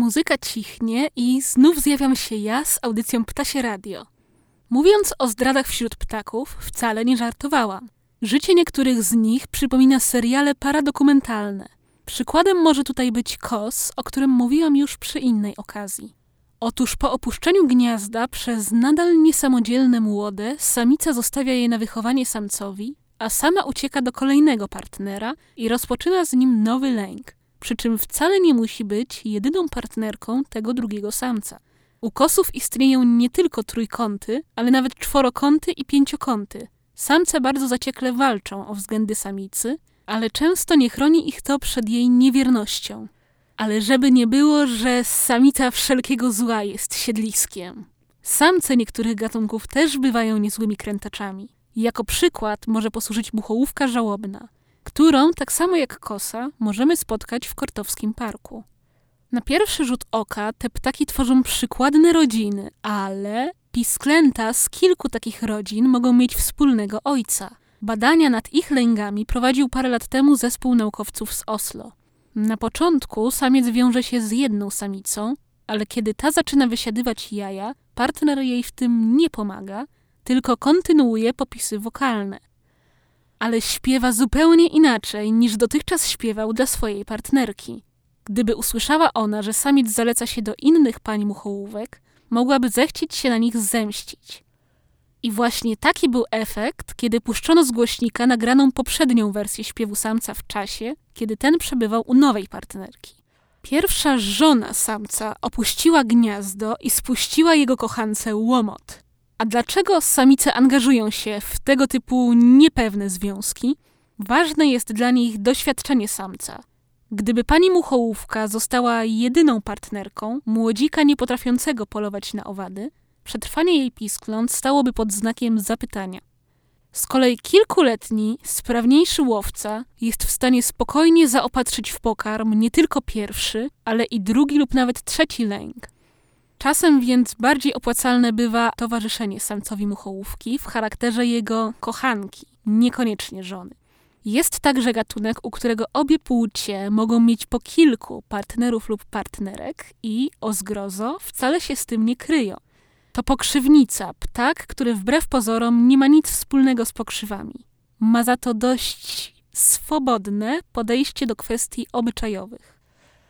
muzyka cichnie i znów zjawiam się ja z audycją Ptasie Radio. Mówiąc o zdradach wśród ptaków, wcale nie żartowałam. Życie niektórych z nich przypomina seriale paradokumentalne. Przykładem może tutaj być Kos, o którym mówiłam już przy innej okazji. Otóż po opuszczeniu gniazda przez nadal niesamodzielne młode samica zostawia je na wychowanie samcowi, a sama ucieka do kolejnego partnera i rozpoczyna z nim nowy lęk. Przy czym wcale nie musi być jedyną partnerką tego drugiego samca. U kosów istnieją nie tylko trójkąty, ale nawet czworokąty i pięciokąty. Samce bardzo zaciekle walczą o względy samicy, ale często nie chroni ich to przed jej niewiernością. Ale żeby nie było, że samica wszelkiego zła jest siedliskiem. Samce niektórych gatunków też bywają niezłymi krętaczami. Jako przykład może posłużyć muchołówka żałobna, którą, tak samo jak kosa, możemy spotkać w Kortowskim Parku. Na pierwszy rzut oka te ptaki tworzą przykładne rodziny, ale pisklęta z kilku takich rodzin mogą mieć wspólnego ojca. Badania nad ich lęgami prowadził parę lat temu zespół naukowców z Oslo. Na początku samiec wiąże się z jedną samicą, ale kiedy ta zaczyna wysiadywać jaja, partner jej w tym nie pomaga, tylko kontynuuje popisy wokalne. Ale śpiewa zupełnie inaczej niż dotychczas śpiewał dla swojej partnerki. Gdyby usłyszała ona, że samiec zaleca się do innych pań muchołówek, mogłaby zechcieć się na nich zemścić. I właśnie taki był efekt, kiedy puszczono z głośnika nagraną poprzednią wersję śpiewu samca w czasie, kiedy ten przebywał u nowej partnerki. Pierwsza żona samca opuściła gniazdo i spuściła jego kochance łomot. A dlaczego samice angażują się w tego typu niepewne związki? Ważne jest dla nich doświadczenie samca. Gdyby pani muchołówka została jedyną partnerką młodzika niepotrafiącego polować na owady, przetrwanie jej piskląt stałoby pod znakiem zapytania. Z kolei kilkuletni, sprawniejszy łowca jest w stanie spokojnie zaopatrzyć w pokarm nie tylko pierwszy, ale i drugi lub nawet trzeci lęk. Czasem więc bardziej opłacalne bywa towarzyszenie samcowi muchołówki w charakterze jego kochanki, niekoniecznie żony. Jest także gatunek, u którego obie płcie mogą mieć po kilku partnerów lub partnerek i, o zgrozo, wcale się z tym nie kryją. To pokrzywnica, ptak, który wbrew pozorom nie ma nic wspólnego z pokrzywami. Ma za to dość swobodne podejście do kwestii obyczajowych.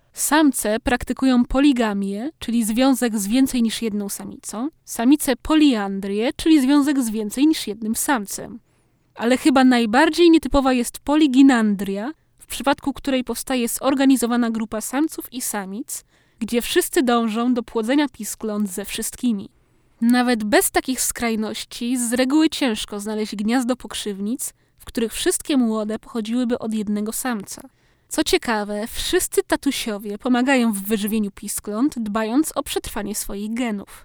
Samce praktykują poligamię, czyli związek z więcej niż jedną samicą, samice poliandrię, czyli związek z więcej niż jednym samcem. Ale chyba najbardziej nietypowa jest poliginandria, w przypadku której powstaje zorganizowana grupa samców i samic, gdzie wszyscy dążą do płodzenia piskląt ze wszystkimi. Nawet bez takich skrajności z reguły ciężko znaleźć gniazdo pokrzywnic, w których wszystkie młode pochodziłyby od jednego samca. Co ciekawe, wszyscy tatusiowie pomagają w wyżywieniu piskląt, dbając o przetrwanie swoich genów.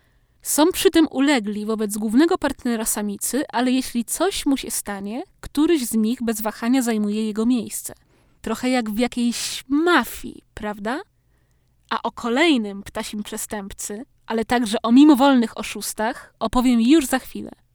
Są przy tym ulegli wobec głównego partnera samicy, ale jeśli coś mu się stanie, któryś z nich bez wahania zajmuje jego miejsce. Trochę jak w jakiejś mafii, prawda? A o kolejnym ptasim przestępcy, ale także o mimowolnych oszustach opowiem już za chwilę.